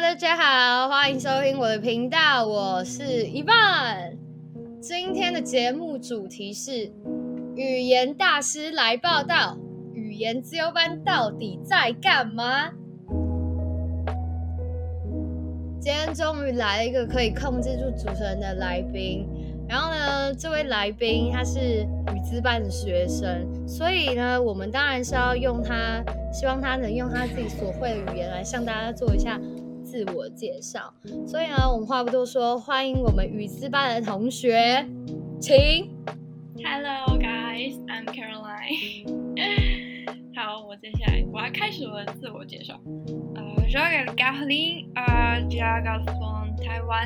大家好，欢迎收听我的频道，我是伊万。今天的节目主题是语言大师来报道，语言自由班到底在干嘛？今天终于来了一个可以控制住主持人的来宾，然后呢，这位来宾他是语资班的学生，所以呢，我们当然是要用他，希望他能用他自己所会的语言来向大家做一下自我介绍。所以呢，我们话不多说，欢迎我们语资班的同学，请。 Hello guys, I'm Caroline 。好，我接下来我要开始我的自我介绍。我叫 Caroline，家从台湾。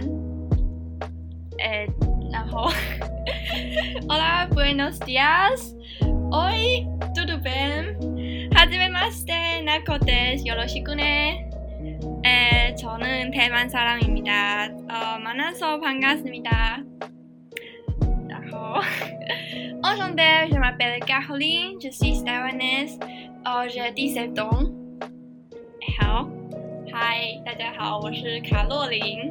然后 Hola, buenos días. Hoy, tudo bem? 하지메마시테, 나코です. 요로시쿠ね. 저는 대만 사람입니다. 만나서 반갑습니다. Enchanté, je m'appelle Caroline, je suis taïwanaise, j'ai 17 ans. 好，嗨，大家好，我是卡洛琳。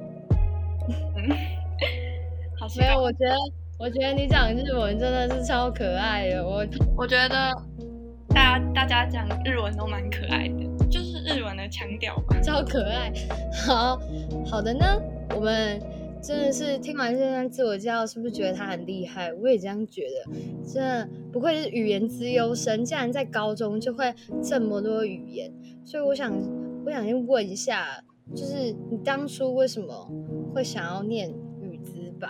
好奇怪。 没有，我觉得你讲日文真的是超可爱的。 我觉得大家讲日文都蛮可爱的，就是日文的腔调吧， 超可爱。好的呢，我们真的是听完这段自我介绍，是不是觉得他很厉害？我也这样觉得，真的不愧是语言资优生，竟然在高中就会这么多语言。所以我想先问一下，就是你当初为什么会想要念语资班？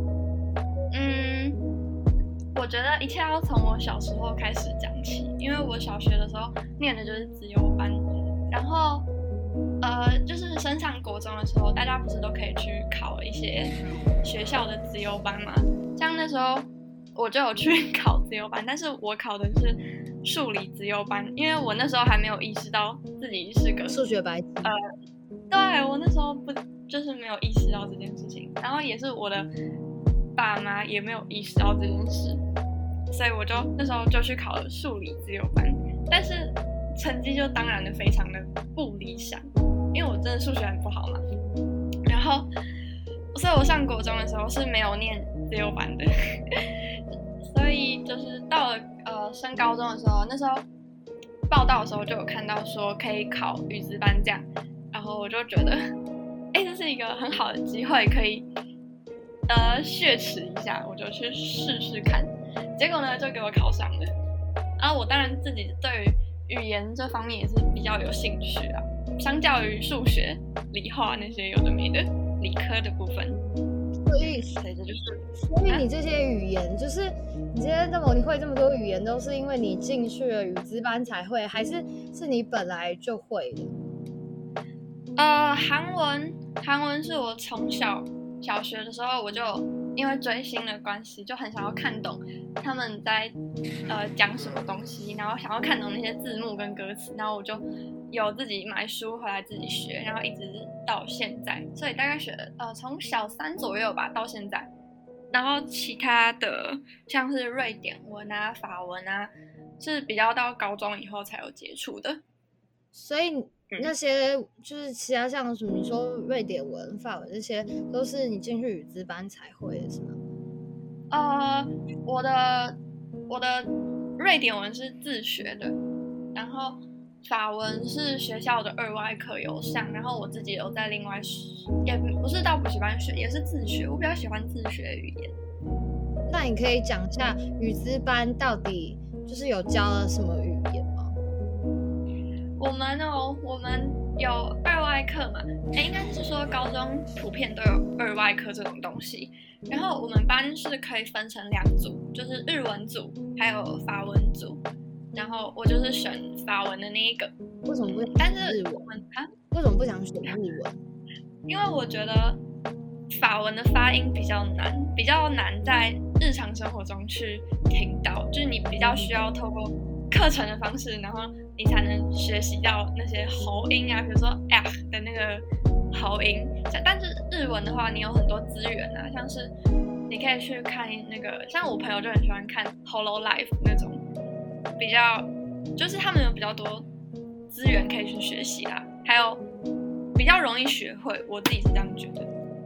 我觉得一切要从我小时候开始讲起，因为我小学的时候念的就是资优班，然后就是升上国中的时候，大家不是都可以去考一些学校的资优班嘛？像那时候我就有去考资优班，但是我考的是数理资优班，因为我那时候还没有意识到自己是个数学白痴。 对，我那时候就是没有意识到这件事情，然后也是我的爸妈也没有意识到这件事，所以我就那时候就去考了数理资优班，但是成绩就当然的非常的不理想，因为我真的数学很不好嘛。然后，所以我上国中的时候是没有念资优班的，所以就是到了升高中的时候，那时候报到的时候就有看到说可以考语资班这样，然后我就觉得，这是一个很好的机会，可以血耻一下，我就去试试看。结果呢，就给我考上了。然后我当然自己对于语言这方面也是比较有兴趣啊，相较于数学、理化那些有的没的理科的部分。所以你这些语言，就是你今天你会这么多语言，都是因为你进去了语资班才会，还是你本来就会的？ 韩文是我从小学的时候我就因为追星的关系，就很想要看懂他们在讲什么东西，然后想要看懂那些字幕跟歌词，然后我就有自己买书回来自己学，然后一直到现在，所以大概学从小3左右吧到现在。然后其他的像是瑞典文啊、法文啊，是比较到高中以后才有接触的。 所以那些就是其他像什么你说瑞典文、法文这些，都是你进去语资班才会的是吗？ 我的瑞典文是自学的，然后法文是学校的2外课有上，然后我自己有在另外也不是到补习班学，也是自学。我比较喜欢自学语言。 那你可以讲一下语资班到底就是有教了什么语言吗？ 我们有2外课嘛，应该是说高中普遍都有2外课这种东西。然后我们班是可以分成2组，就是日文组还有法文组。然后我就是选法文的那一个。 为什么不？ 但是日文为什么不想选日文？ 因为我觉得法文的发音比较难在日常生活中去听到，就是你比较需要透过课程的方式，然后你才能学习到那些喉音啊，比如说的那个喉音。但是日文的话，你有很多资源啊，像是你可以去看那个，像我朋友就很喜欢看 Hololive 那种，比较就是他们有比较多资源可以去学习啦。还有比较容易学会，我自己是这样觉得。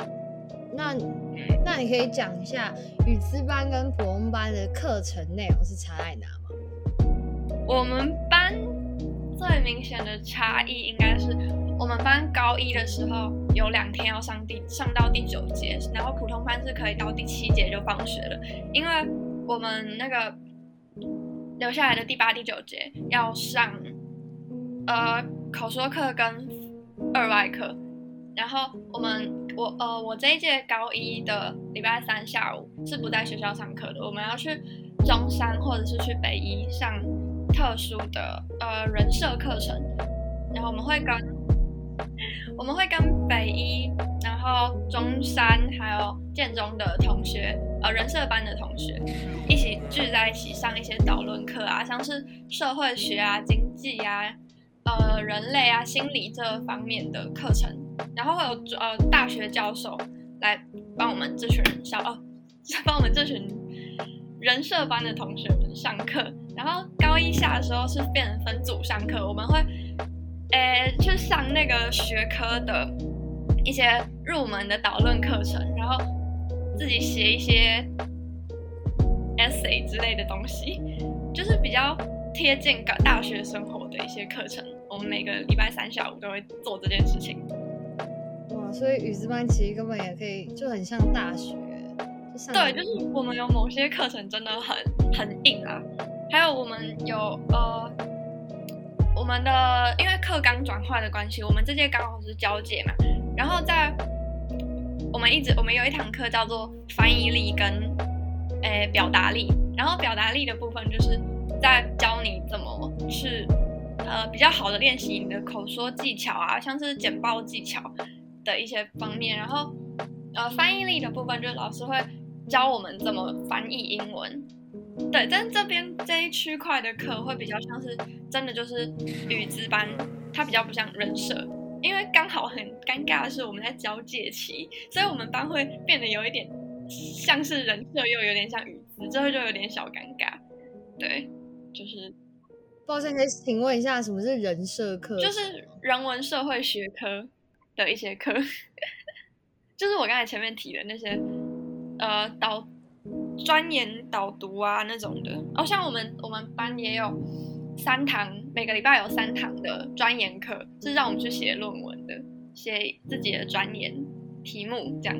那你可以讲一下语资班跟普通班的课程内容是差在哪吗？ 我们班最明显的差异应该是，我们班高一的时候有2天要上到第9节，然后普通班是可以到第7节就放学了，因为我们那个留下来的第8、第9节要上口说课跟2外课，然后我这一届高一的礼拜3下午是不在学校上课的，我们要去中山或者是去北一上特殊的人社课程，然后我们会跟北一，然后中山还有建中的同学，人社班的同学一起聚在一起上一些导论课啊，像是社会学啊、经济啊、人类啊、心理这方面的课程，然后会有大学教授来帮我们这群人社班的同学们上课，然后高一下的时候是变成分组上课，我们会去上那个学科的一些入门的导论课程，然后自己写一些 essay 之类的东西，就是比较贴近大学生活的一些课程，我们每个礼拜3下午都会做这件事情。 哇，所以语资班其实根本也可以就很像大学， 对，就是我们有某些课程真的很硬啊，还有我们有我们的因为课纲转换的关系，我们这届刚好是交界嘛，然后我们有一堂课叫做翻译力跟表达力，然后表达力的部分就是在教你怎么去比较好的练习你的口说技巧啊，像是简报技巧的一些方面，然后翻译力的部分就是老师会教我们怎么翻译英文。对，但这一区块的课会比较像是真的就是语资班，它比较不像人社，因为刚好很尴尬的是我们在交界期，所以我们班会变得有一点像是人社又有点像语资，这会就有点小尴尬。对，就是抱歉，可以请问一下什么是人社课？ 就是人文社会学科的一些课，就是我刚才前面提的那些专研导读啊那种的，像我们班也有3堂，每个礼拜有3堂的专研课，是让我们去写论文的，写自己的专研题目，这样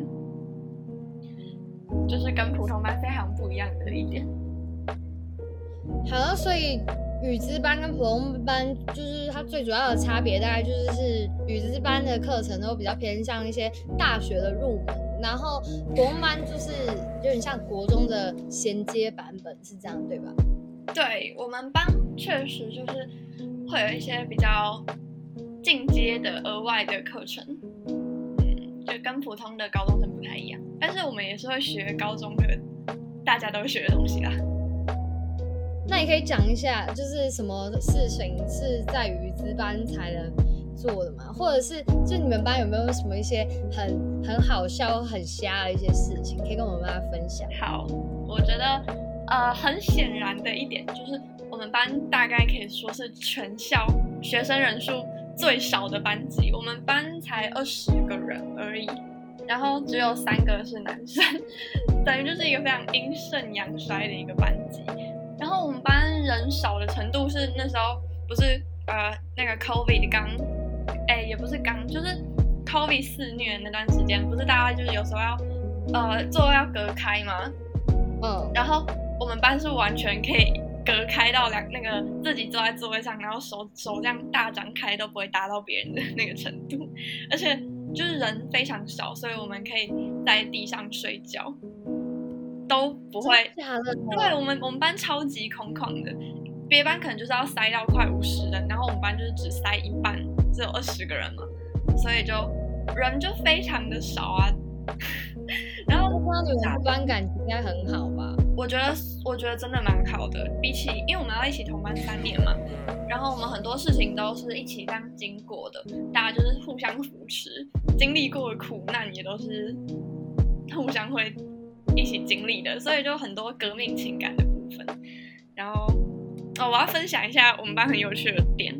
就是跟普通班非常不一样的一点。 好，所以语资班跟普通班就是它最主要的差别，大概就是语资班的课程都比较偏向一些大学的入门，然后普通班就是有点像国中的衔接版本，是这样对吧？ 对，我们班确实就是会有一些比较进阶的额外的课程，就跟普通的高中生不太一样，但是我们也是会学高中的大家都学的东西啦。 那你可以讲一下，就是什么事情是在语资班才能做的吗？或者是就你们班有没有什么一些很好笑、很瞎的一些事情，可以跟我们大家分享？ 好，我觉得很显然的一点就是，我们班大概可以说是全校学生人数最少的班级，我们班才20个人而已，然后只有3个是男生，等于就是一个非常阴盛阳衰的一个班级。然后我们班人少的程度是那时候不是那个 COVID 也不是就是 COVID 肆虐那段时间，不是大家就是有时候要座位要隔开吗？然后我们班是完全可以隔开到那个自己坐在座位上，然后手这样大张开都不会打到别人的那个程度，而且就是人非常少，所以我们可以在地上睡觉。都不会，对，我们班超级空旷的，别班可能就是要塞到快50人，然后我们班就是只塞一半，只有20个人嘛，所以就人就非常的少啊。然后你们班感情应该很好吧？ 我觉得真的蛮好的，比起因为我们要一起同班3年嘛，然后我们很多事情都是一起这样经过的，大家就是互相扶持，经历过的苦难也都是互相会一起经历的，所以就很多革命情感的部分。然后我要分享一下我们班很有趣的点，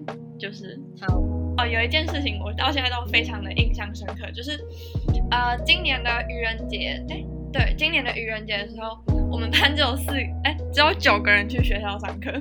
就是好有一件事情我到现在都非常的印象深刻，就是今年的愚人节，对，今年的愚人节的时候，我们班只有9个人去学校上课。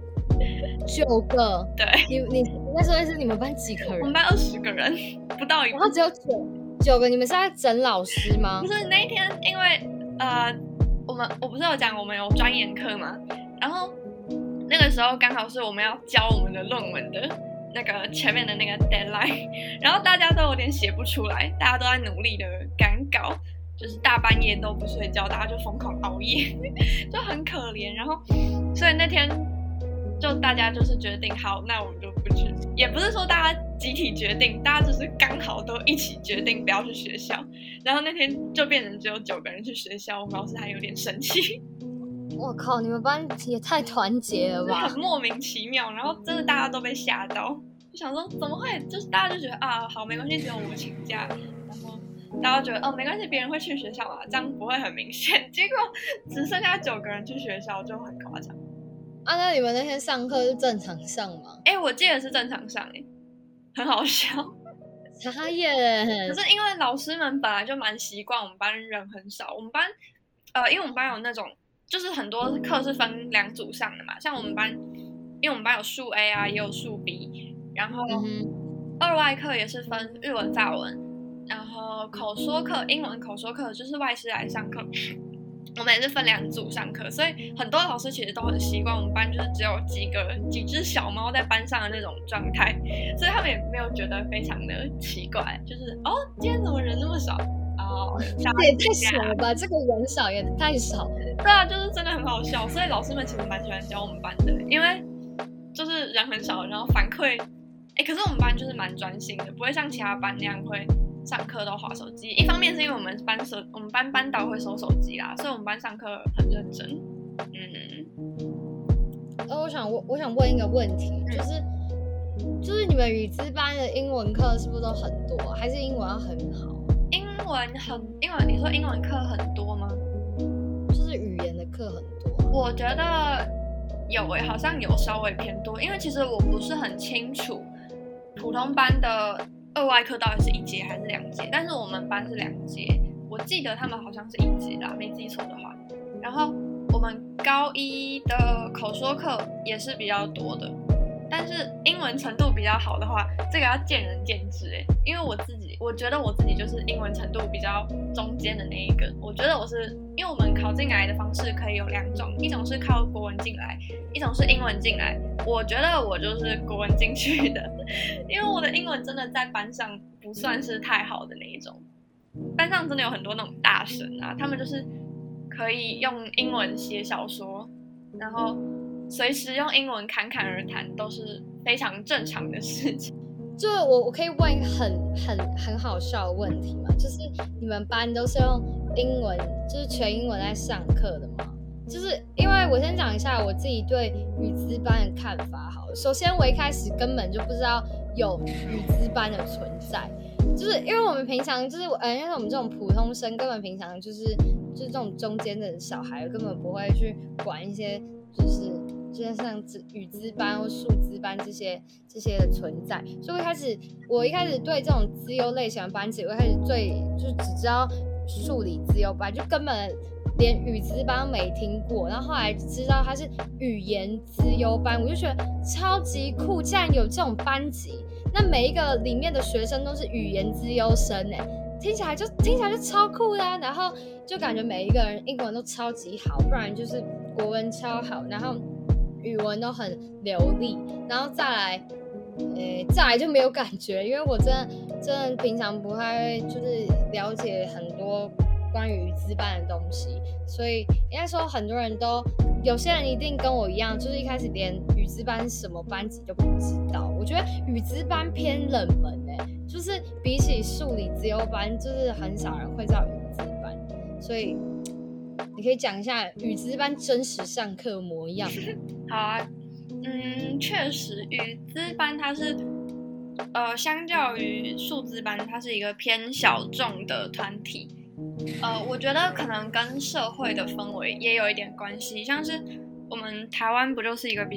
9个？ 对。 你那时候是你们班几个人？ 我们班20个人，不到一半。 然后只有9个，你们是在整老师吗？ 不是，那一天因为我不是有讲我们有专研课嘛，然后那个时候刚好是我们要交我们的论文的那个前面的那个 deadline， 然后大家都有点写不出来，大家都在努力的赶稿，就是大半夜都不睡觉，大家就疯狂熬夜，就很可怜。然后所以那天就大家就是决定好，那我们就不去，也不是说大家集体决定，大家就是刚好都一起决定不要去学校，然后那天就变成只有9个人去学校，我们老师还有点生气。 我靠，你们班也太团结了吧， 很莫名其妙，然后真的大家都被吓到，就想说怎么会，就是大家就觉得好没关系，只有我请假，然后大家觉得没关系，别人会去学校嘛，这样不会很明显，结果只剩下9个人去学校，就很夸张。 那你们那天上课是正常上吗？ 我记得是正常上，很好笑。 傻眼。 可是因为老师们本来就蛮习惯我们班人很少，我们班因为我们班有那种就是很多课是分2组上的嘛，像我们班，因为我们班有数 A 啊，也有数 B， 然后2外课也是分日文、法文，然后口说课、英文口说课就是外师来上课，我们也是分2组上课，所以很多老师其实都很习惯我们班就是只有几只小猫在班上的那种状态，所以他们也没有觉得非常的奇怪，就是今天怎么人那么少这也太少了吧，这个人少也太少了。 对啊，就是真的很好笑，所以老师们其实蛮喜欢教我们班的，因为就是人很少，然后反馈可是我们班就是蛮专心的，不会像其他班那样会上课都滑手机。一方面是因为我们班班导会收手机啦，所以我们班上课很认真。 我想问一个问题，就是你们语资班的英文课是不是都很多，还是英文要很好？ 英文，你说英文课很多吗？ 就是语言的课很多。 我觉得有好像有稍微偏多，因为其实我不是很清楚普通班的2外课到底是1节还是2节，但是我们班是2节，我记得他们好像是1节啦，没记错的话。然后我们高1的口说课也是比较多的，但是英文程度比较好的话，这个要见仁见智因为我觉得我自己就是英文程度比较中间的那一个。我觉得因为我们考进来的方式可以有2种，一种是靠国文进来，一种是英文进来。我觉得我就是国文进去的，因为我的英文真的在班上不算是太好的那一种。班上真的有很多那种大神啊，他们就是可以用英文写小说，然后随时用英文侃侃而谈，都是非常正常的事情。 就我可以问一个很好笑的问题吗？就是你们班都是用英文，就是全英文在上课的吗？就是因为我先讲一下我自己对语资班的看法好了。首先我一开始根本就不知道有语资班的存在，就是因为我们平常就是因为我们这种普通生根本平常就是这种中间的小孩根本不会去管一些就是像语资班或数资班这些的存在，所以我一开始对这种资优类型的班级，我一开始就只知道数理资优班，就根本连语资班没听过，然后后来知道它是语言资优班，我就觉得超级酷，竟然有这种班级，那每一个里面的学生都是语言资优生听起来就超酷的然后就感觉每一个人英文都超级好，不然就是国文超好，然后语文都很流利，然后再来就没有感觉，因为我真的平常不太就是了解很多关于语资班的东西，所以应该说很多人有些人一定跟我一样，就是一开始连语资班是什么班级都不知道。我觉得语资班偏冷门就是比起数理资优班，就是很少人会知道语资班，所以你可以讲一下语资班真实上课模样。 好啊，确实语资班它是相较于数资班，它是一个偏小众的团体。我觉得可能跟社会的氛围也有一点关系，像是我们台湾不就是一个比较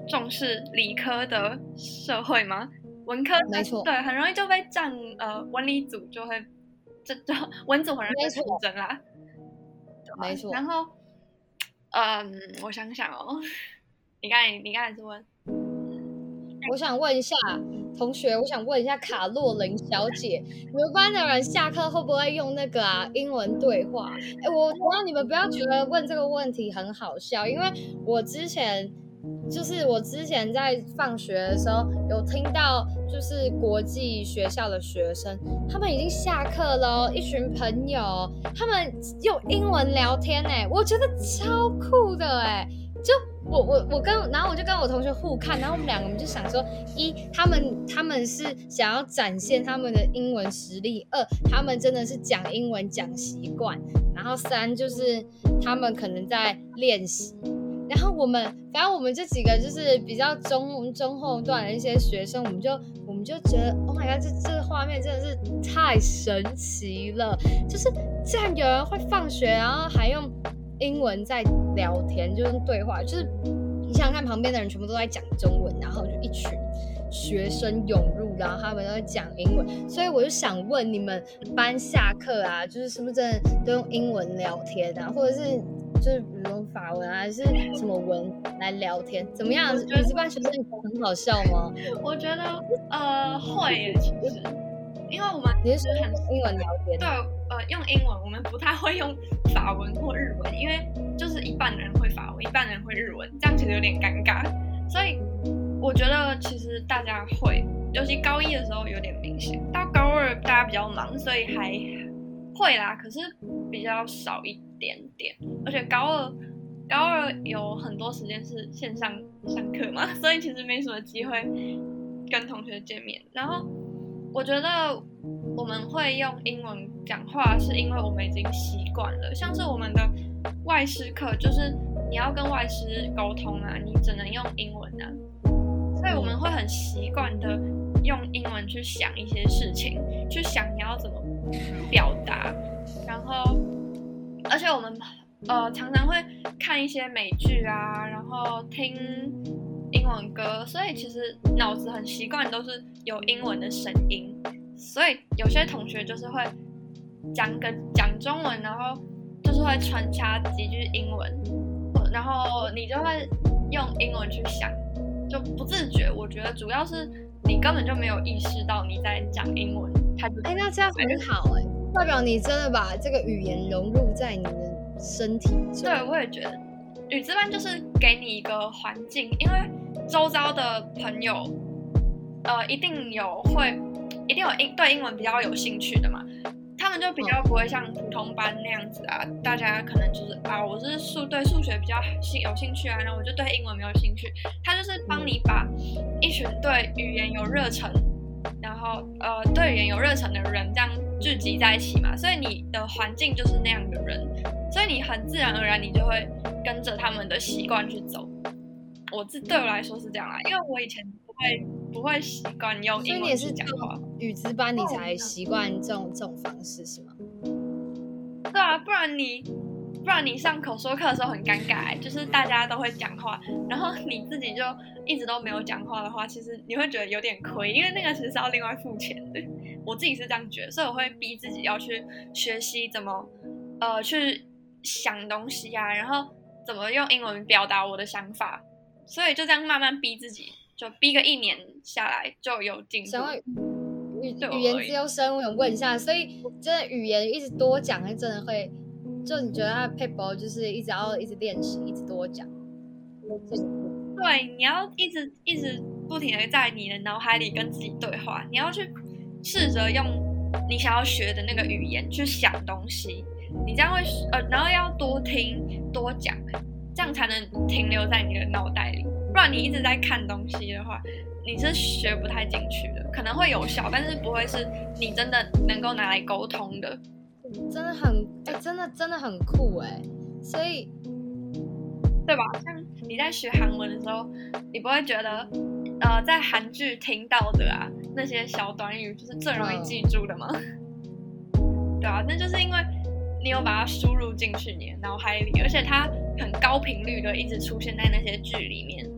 重视理科的社会吗？文科没错， 对，很容易就被占文理组就会就文组很容易被出征啦。 没错。 然后我想想哦，你刚才是问， 我想问一下同学，我想问一下卡洛琳小姐，你们班的人下课会不会用那个英文对话？我让你们不要觉得问这个问题很好笑，因为我之前在放学的时候有听到，就是国际学校的学生，他们已经下课了，一群朋友，他们用英文聊天，我觉得超酷的就然后我就跟我同学互看，然后我们两个就想说，一他们是想要展现他们的英文实力，二他们真的是讲英文讲习惯，然后三就是他们可能在练习。然后反正我们这几个就是比较中后段的一些学生，我们就觉得 ，Oh my god， 这个画面真的是太神奇了！就是竟然有人会放学，然后还用英文在聊天，就是对话，就是你想想看，旁边的人全部都在讲中文，然后就一群学生涌入，然后他们都在讲英文，所以我就想问你们班下课啊，就是是不是真的都用英文聊天啊，或者是？就是比如说法文还是什么文来聊天，怎么样？你这班学生很好笑吗？ 我觉得会耶，其实，因为我们你是说英文聊天？ 对，用英文，我们不太会用法文或日文，因为就是一半人会法文，一半人会日文，这样其实有点尴尬。所以我觉得其实大家会，尤其高一的时候有点明显，到高二大家比较忙，所以还会啦，可是比较少一点点，而且高二有很多时间是线上上课嘛，所以其实没什么机会跟同学见面。然后我觉得我们会用英文讲话，是因为我们已经习惯了，像是我们的外师课，就是你要跟外师沟通啊，你只能用英文啊，所以我们会很习惯的用英文去想一些事情，去想你要怎么表达，然后而且我们常常会看一些美剧啊，然后听英文歌，所以其实脑子很习惯都是有英文的声音，所以有些同学就是会讲中文，然后就是会穿插几句英文，然后你就会用英文去想，就不自觉。我觉得主要是你根本就没有意识到你在讲英文， 那这样很好代表你真的把这个语言融入在你的身体中。 对，我也觉得语资班就是给你一个环境，因为周遭的朋友一定有对英文比较有兴趣的嘛，他们就比较不会像普通班那样子啊，大家可能就是我是对数学比较有兴趣啊，然后我就对英文没有兴趣，他就是帮你把一群对语言有热忱，然后对语言有热忱的人这样聚集在一起嘛，所以你的环境就是那样的人，所以你很自然而然你就会跟着他们的习惯去走。对我来说是这样啦，因为我以前不会习惯用英文去讲话。 所以你也是语资班你才习惯这种方式是吗？ 对啊，不然你上口说课的时候很尴尬，就是大家都会讲话，然后你自己就一直都没有讲话的话，其实你会觉得有点亏，因为那个其实是要另外付钱的。我自己是这样觉得，所以我会逼自己要去学习怎么去想东西啊，然后怎么用英文表达我的想法，所以就这样慢慢逼自己，就逼个1年下来就有进步。 语言自由生，我想问一下，所以真的语言一直多讲，真的会，就你觉得它的 paper 就是一直练习，一直多讲。 对，你要一直不停的在你的脑海里跟自己对话，你要去试着用你想要学的那个语言去想东西，你这样会然后要多听多讲，这样才能停留在你的脑袋里，不然你一直在看东西的话，你是学不太进去的，可能会有效，但是不会是你真的能够拿来沟通的。 真的很真的很酷所以对吧？像你在学韩文的时候，你不会觉得在韩剧听到的那些小短语就是最容易记住的吗？对啊，那就是因为你有把它输入进去你的脑海里，而且它很高频率的一直出现在那些剧里面，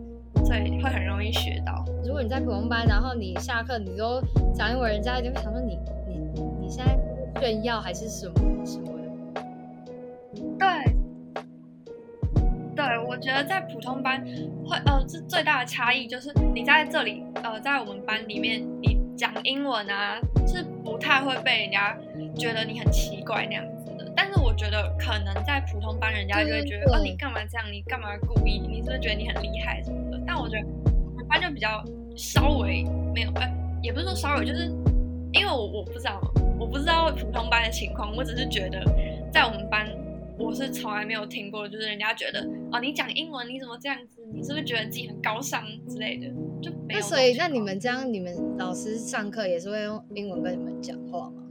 所以会很容易学到。 如果你在普通班，然后你下课你都讲英文，人家一定会想说你现在炫耀还是什么什么的。 对，我觉得在普通班会这最大的差异就是你在这里在我们班里面你讲英文啊是不太会被人家觉得你很奇怪那样子的，但是我觉得可能在普通班人家就会觉得你干嘛这样，你干嘛故意，你是不是觉得你很厉害什么的，但我觉得我们班就比较稍微没有也不是说稍微，就是因为我不知道普通班的情况，我只是觉得在我们班我是从来没有听过，就是人家觉得你讲英文你怎么这样子，你是不是觉得自己很高尚之类的，就没有。 那所以那你们这样，你们老师上课也是会用英文跟你们讲话吗？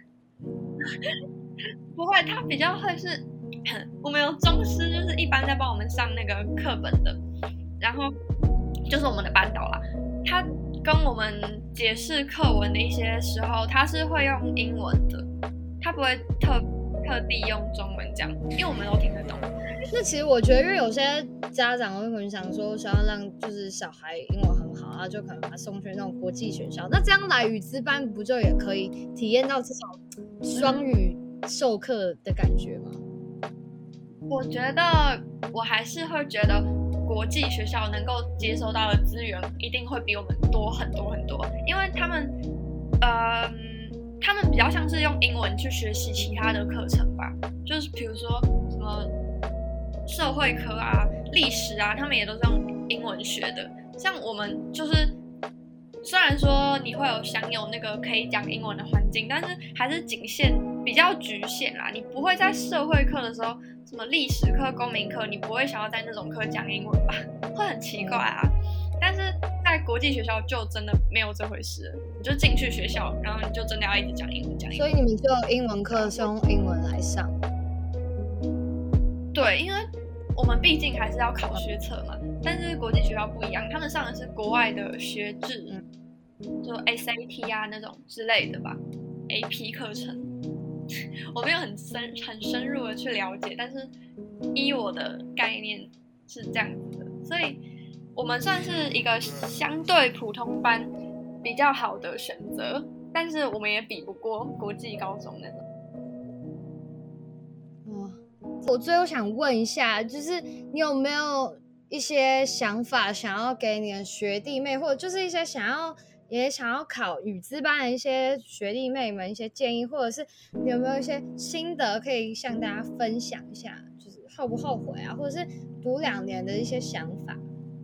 不会，他比较会是我们有中师，就是一般在帮我们上那个课本的，然后就是我们的班导啦，他跟我们解释课文的一些时候，他是会用英文的，他不会特地用中文讲，因为我们都听得懂。 那其实我觉得，因为有些家长会很想说，想要让就是小孩英文很好，然后就可能把他送去那种国际学校。那这样来语资班，不就也可以体验到这种双语授课的感觉吗？ 我觉得我还是会觉得国际学校能够接收到的资源一定会比我们多很多很多，因为他们比较像是用英文去学习其他的课程吧，就是比如说什么社会科啊、历史啊，他们也都是用英文学的。像我们就是虽然说你会有享有那个可以讲英文的环境，但是还是比较局限啦。你不会在社会课的时候，什么历史课、公民课，你不会想要在那种课讲英文吧？会很奇怪啊。但是在国际学校就真的没有这回事了，你就进去学校，然后你就真的要一直讲英文。 所以你们就英文课是用英文来上？ 对，因为我们毕竟还是要考学测嘛，但是国际学校不一样，他们上的是国外的学制，就 SAT 啊那种之类的吧 ，AP 课程。我没有很深入的去了解，但是依我的概念是这样子的，所以我们算是一个相对普通班比较好的选择，但是我们也比不过国际高中那种。 我最后想问一下，就是你有没有一些想法想要给你的学弟妹，或者就是一些想要考语资班的一些学弟妹们一些建议，或者是你有没有一些心得可以向大家分享一下，就是后不后悔啊，或者是读2年的一些想法？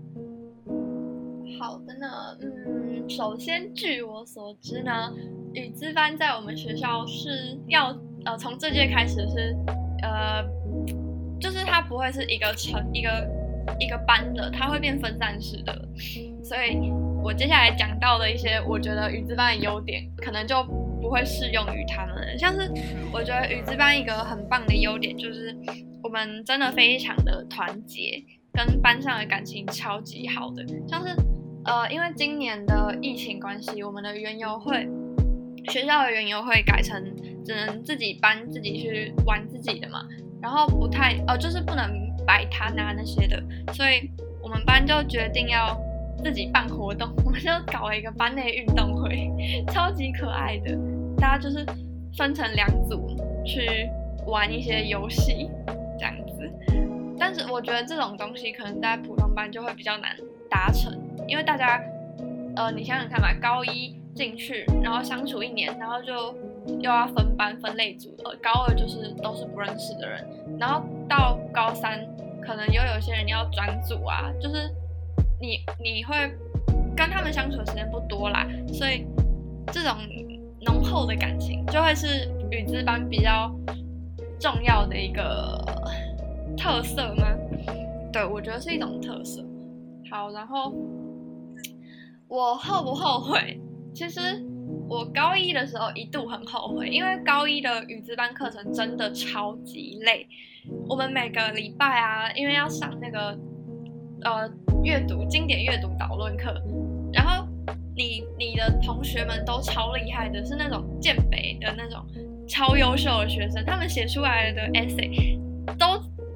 好的呢，首先据我所知呢，语资班在我们学校是要从这届开始是就是它不会是一个班的，它会变分散式的，所以我接下来讲到的一些我觉得语资班的优点，可能就不会适用于他们了。像是我觉得语资班一个很棒的优点就是我们真的非常的团结，跟班上的感情超级好的。像是因为今年的疫情关系，我们的园游会，学校的园游会改成只能自己班自己去玩自己的嘛，然后不太就是不能摆摊啊那些的，所以我们班就决定要自己办活动，我们就搞了一个班内运动会，超级可爱的，大家就是分成2组去玩一些游戏这样子。但是我觉得这种东西可能在普通班就会比较难达成，因为大家你想想看嘛，高一进去，然后相处1年，然后就又要分班分类组了。高2就是都是不认识的人，然后到高3可能又有些人要转组啊，就是你会跟他们相处的时间不多啦，所以这种浓厚的感情就会是语资班比较重要的一个特色吗？对，我觉得是一种特色。好，然后我后不后悔？其实我高一的时候一度很后悔，因为高一的语资班课程真的超级累。我们每个礼拜啊，因为要上那个经典阅读导论课，然后你的同学们都超厉害的，是那种建北的那种超优秀的学生，他们写出来的 essay 都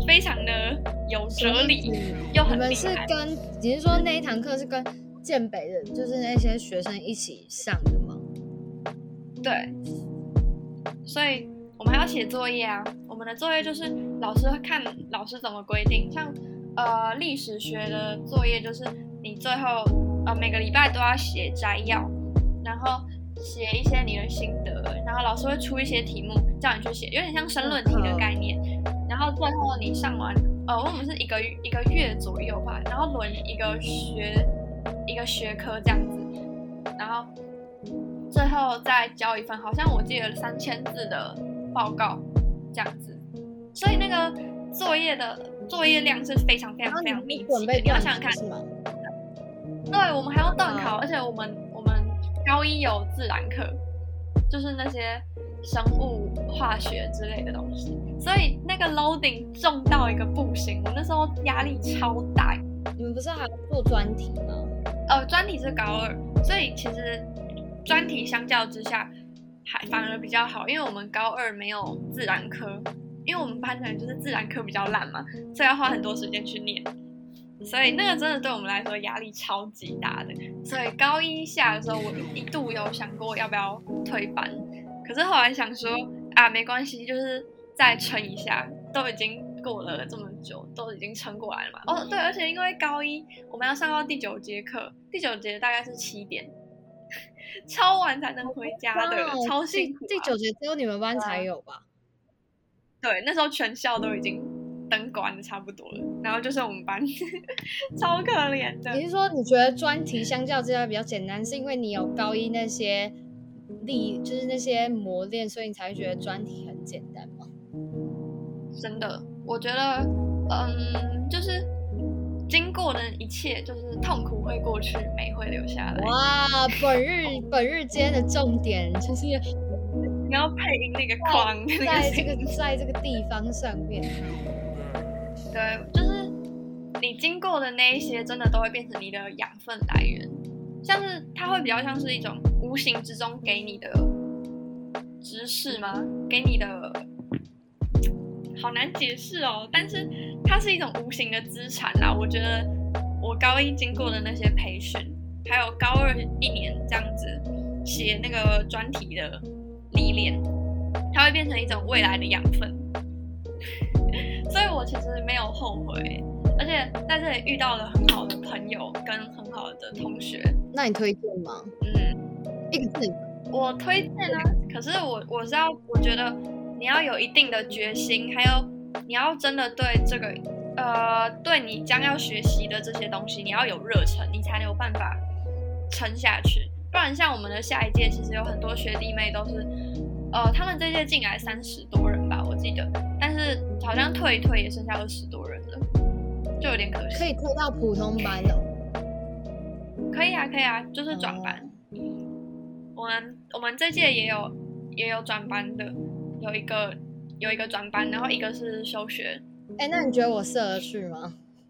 非常的有哲理，又很厉害。 你们是你是说那一堂课是跟建北的，就是那些学生一起上的吗？ 对，所以我们还要写作业啊。我们的作业就是老师看老师怎么规定，像历史学的作业就是你最后每个礼拜都要写摘要，然后写一些你的心得，然后老师会出一些题目叫你去写，有点像申论题的概念。然后最后你上完，我们是一个月左右吧，然后轮一个学科这样子，然后最后再交一份，好像我记得3000字的报告这样子。所以那个作业量是非常非常非常密集的，你要想想看。对，我们还要段考，而且我们高一有自然课，就是那些生物、化学之类的东西，所以那个 loading 重到一个不行，我那时候压力超大。 你们不是还要做专题吗？ 专题是高2，所以其实专题相较之下还反而比较好，因为我们高2没有自然科，因为我们班的人就是自然科比较烂嘛，所以要花很多时间去念。所以那个真的对我们来说压力超级大的，所以高一下的时候，我一度有想过要不要退班，可是后来想说没关系，就是再撑一下，都已经过了这么久，都已经撑过来了嘛。对，而且因为高一我们要上到第9节课，第9节大概是7点，超晚才能回家的，超辛苦。 第9节只有你们班才有吧？ 对，那时候全校都已经灯关的差不多了，然后就是我们班超可怜的。 你是说你觉得专题相较之下比较简单，是因为你有高一那些就是那些磨练，所以你才会觉得专题很简单吗？ 真的，我觉得就是经过的一切，就是痛苦会过去，美会留下来。 哇，本日间的重点就是你要配音那个框， 在这个地方上面。 对，就是你经过的那一些，真的都会变成你的养分来源，像是它会比较像是一种无形之中给你的知识吗？给你的，好难解释哦。但是它是一种无形的资产啦。我觉得我高一经过的那些培训，还有高21年这样子写那个专题的历练，它会变成一种未来的养分。所以我其实没有后悔，而且在这里遇到了很好的朋友跟很好的同学。 那你推荐吗？一个字。 我推荐啊，可是我觉得你要有一定的决心，还有你要真的对这个对你将要学习的这些东西，你要有热忱，你才能有办法撑下去。不然像我们的下一届，其实有很多学弟妹都是他们这届进来30多人吧，我记得，但是好像退一退也剩下20多人了，就有点可惜。 可以退到普通班了？ 可以啊，就是转班。我们这届也有转班的，有一个转班，然后一个是休学。 那你觉得我适合去吗？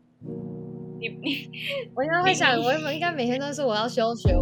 我应该会想，我应该每天都是我要休学。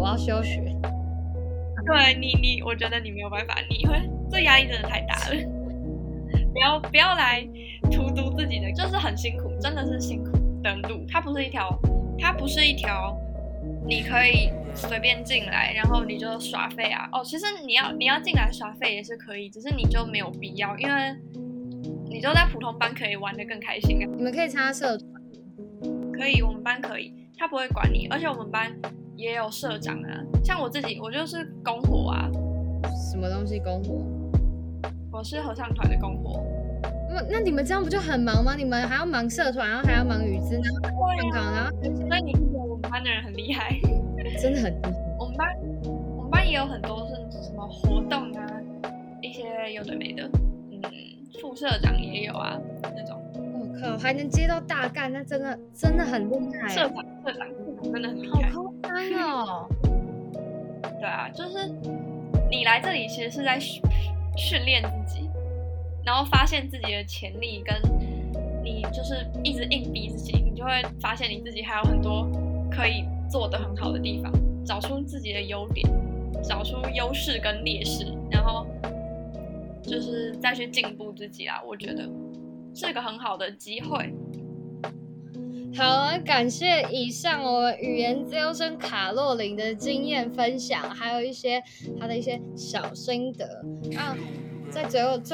对你，我觉得你没有办法，这压力真的太大了。不要来荼毒自己的，就是很辛苦，真的是辛苦的路。它不是一条你可以随便进来，然后你就耍废啊。其实你要进来耍废也是可以，只是你就没有必要，因为你就在普通班可以玩得更开心啊。 你们可以参加社团？ 可以，我们班可以，他不会管你，而且我们班也有社长啊。像我自己，我就是公活啊。 什么东西公活？ 我是合唱团的公活。 那你们这样不就很忙吗？你们还要忙社团，然后还要忙语资，然后上岗，然后所以你觉得我们班的人很厉害？ 真的很厉害。我们班也有很多是什么活动啊，一些有的没的，副社长也有啊那种。 我靠，还能接到大干，那真的很厉害。 社长真的很厉害， 好夸张哦。 对啊，就是你来这里其实是在训练自己，然后发现自己的潜力，跟你就是一直硬逼自己，你就会发现你自己还有很多可以做得很好的地方，找出自己的优点，找出优势跟劣势，然后就是再去进步自己啦。我觉得是个很好的机会。 好，感谢以上我们语言自由生卡洛琳的经验分享，还有一些她的一些小心得。在最后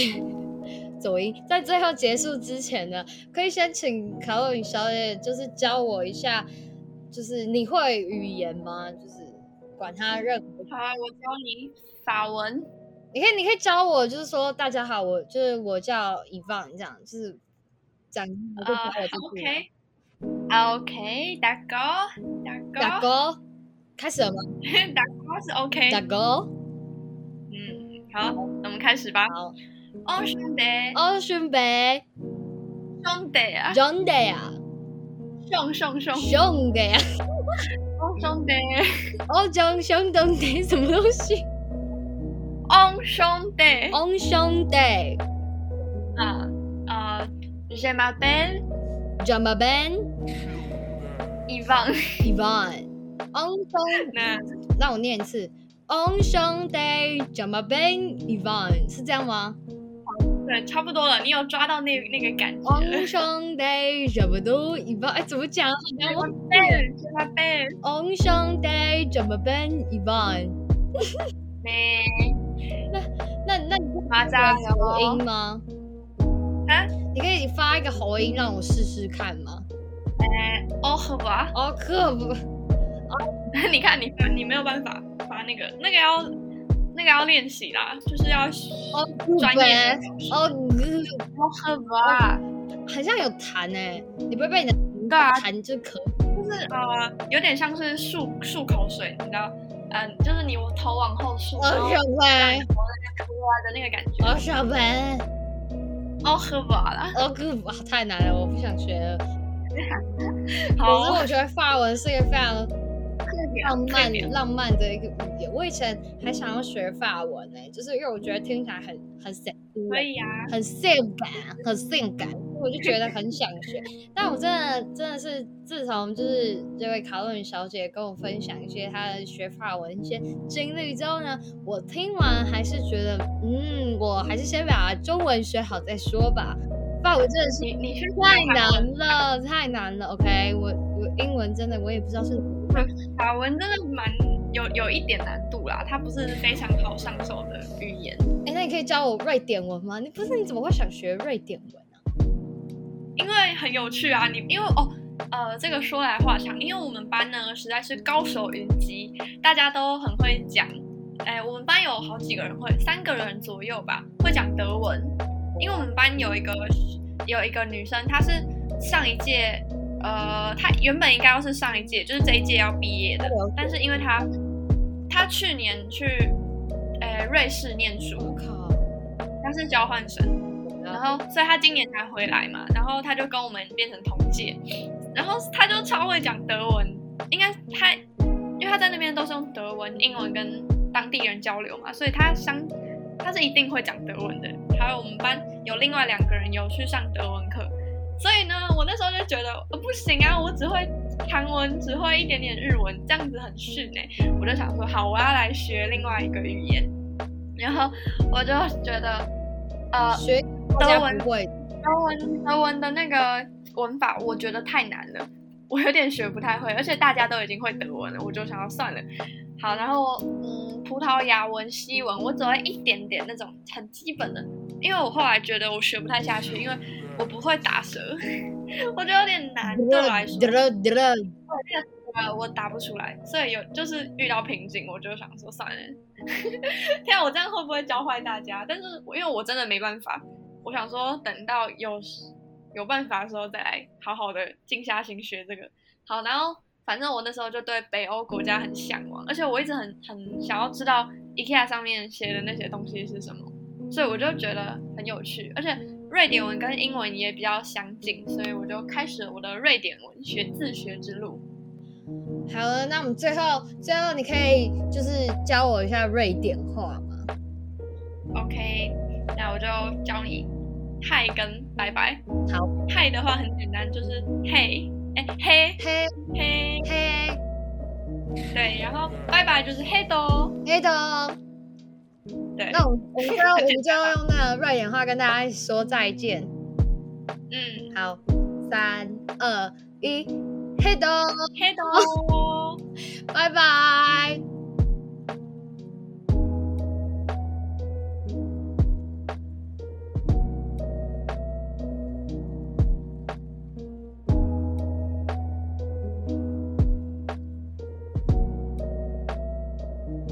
在最后结束之前呢，可以先请卡洛琳小姐就是教我一下，就是你会语言吗？就是管他任何。 好啊，我教你法文。 你可以教我，就是说大家好，我叫伊旺，这样就是讲我就把我这句。 OK， 大哥， 开始了吗？ 大哥是 OK。 大哥， 好，我们开始吧。 好。 兄弟， 兄弟， 兄弟啊， 兄弟啊， 兄弟啊， 兄弟， 兄弟，什么东西？ 兄弟， 兄弟。 Je m'appelle Ivan。 让我念一次。兄弟 Je m'appelle Ivan 是这样吗？ 对，差不多了，你有抓到那个感觉。 兄弟 Je m'appelle Ivan， 怎么讲？兄弟 Je m'appelle Ivan。那你会发喉音吗？你可以发一个喉音让我试试看吗？ 可不啊？ 可不。 你看你没有办法发那个要练习啦，就是要专业。可不啊？ 很像有弹你不会被你的弹就可以。 就是有点像是漱口水，你知道？就是你头往后漱，然后让你头那边出来的那个感觉。 小白。可不啦。可不，太难了，我不想学了。总之，我觉得法文是一个非常浪漫的一个语言。我以前还想要学法文就是因为我觉得听起来很sexy， 可以啊， 很性感，我就觉得很想学。但我真的是自从就是这位卡洛琳小姐跟我分享一些她的学法文一些经历之后呢，我听完还是觉得，我还是先把中文学好再说吧。法文真的是你太难了。OK， 我英文真的我也不知道是。 法文真的有一点难度啦，它不是非常好上手的语言。 那你可以教我瑞典文吗？你怎么会想学瑞典文啊？ 因为很有趣啊，这个说来话长，因为我们班呢实在是高手云集，大家都很会讲。我们班有好几个人3个人左右吧，会讲德文。因为我们班有一个女生，她是上一届，她原本应该要是上一届，就是这一届要毕业的，但是因为她去年去瑞士念书，她是交换生，然后所以她今年才回来嘛，然后她就跟我们变成同届，然后她就超会讲德文，应该因为她在那边都是用德文、英文跟当地人交流嘛，所以她是一定会讲德文的。还有我们班有另外2个人有去上德文课，所以呢，我那时候就觉得不行啊，我只会韩文，只会一点点日文，这样子很逊我就想说，好，我要来学另外一个语言。然后我就觉得， 学德文的那个文法，我觉得太难了，我有点学不太会，而且大家都已经会德文了，我就想要算了。好，然后葡萄牙文、西文，我只会一点点那种很基本的，因为我后来觉得我学不太下去，因为我不会打舌，我觉得有点难，对我来说，我打不出来，所以就是遇到瓶颈，我就想说算了。天啊，我这样会不会教坏大家？但是因为我真的没办法，我想说等到有办法的时候再来好好的静下心学这个。好，然后反正我那时候就对北欧国家很向往，而且我一直很想要知道 IKEA 上面写的那些东西是什么，所以我就觉得很有趣，而且瑞典文跟英文也比较相近，所以我就开始了我的瑞典文自学之路。 好了，那我们最后你可以就是教我一下瑞典话吗 ？OK， 那我就教你嗨跟拜拜。 好， 嗨的话很简单，就是嘿。嘿，对，然后拜拜就是嘿多， 对，那我们就用那个瑞典话跟大家说再见。 好，3、2、1，黑豆， 黑豆， 拜拜。